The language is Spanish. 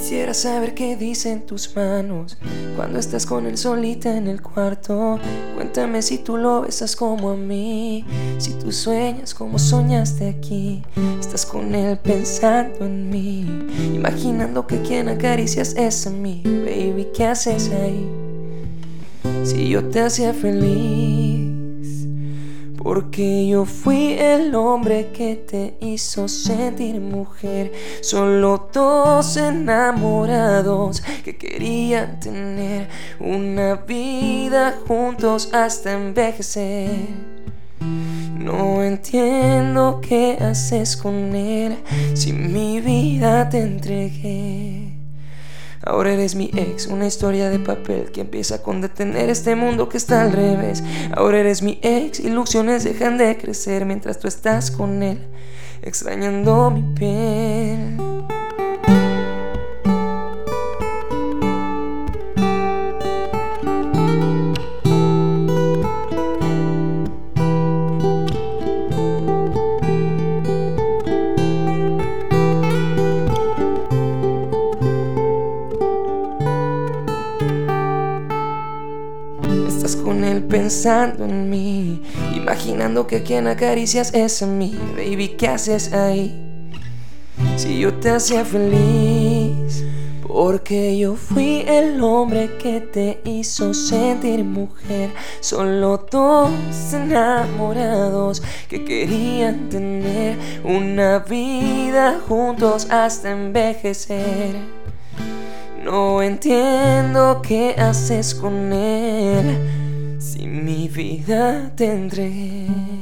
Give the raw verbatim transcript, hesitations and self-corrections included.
Quisiera saber qué dicen tus manos cuando estás con él solita en el cuarto. Cuéntame si tú lo besas como a mí, si tú sueñas como soñaste aquí. Estás con él pensando en mí, imaginando que quien acaricias es a mí. Baby, ¿qué haces ahí? Si yo te hacía feliz, porque yo fui el hombre que te hizo sentir mujer. Solo dos enamorados que querían tener una vida juntos hasta envejecer. No entiendo qué haces con él si mi vida te entregué. Ahora eres mi ex, una historia de papel que empieza con detener este mundo que está al revés. Ahora eres mi ex, ilusiones dejan de crecer mientras tú estás con él, extrañando mi piel. Estás con él pensando en mí, imaginando que quien acaricias es a mí. Baby, ¿qué haces ahí? Si yo te hacía feliz, porque yo fui el hombre que te hizo sentir mujer. Solo dos enamorados que querían tener una vida juntos hasta envejecer. No entiendo qué haces con él si mi vida te entregué.